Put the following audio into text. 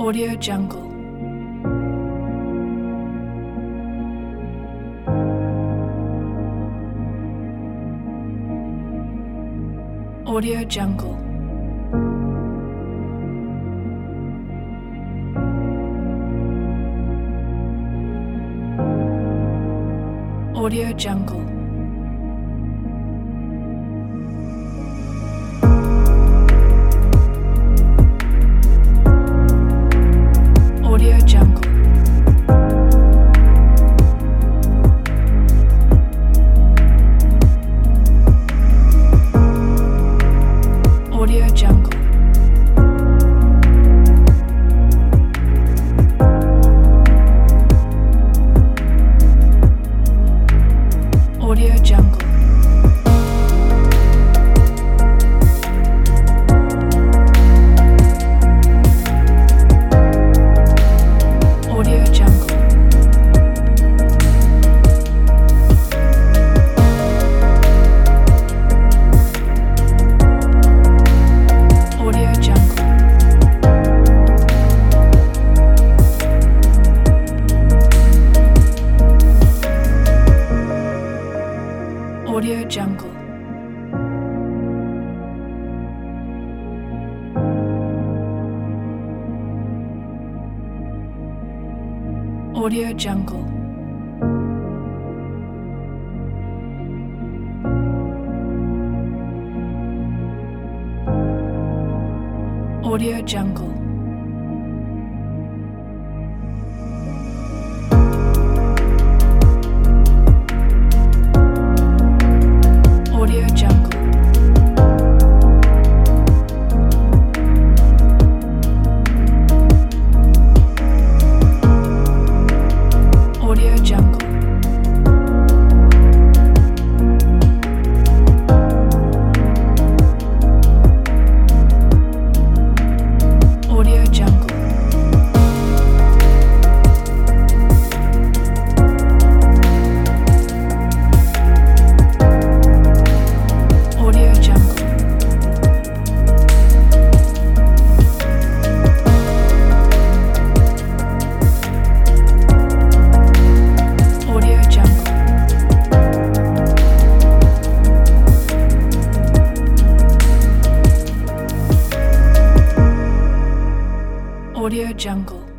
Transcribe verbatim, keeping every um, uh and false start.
Audio Jungle. Audio Jungle. Audio Jungle. Audio Jungle. Audio Jungle. Audio Jungle. Audio Jungle. Audio Jungle. Audio Jungle. Audio Jungle. Audio Jungle. Audio Jungle. Audio Jungle. Audio Jungle. Audio Jungle. Audio Jungle. Audio Jungle.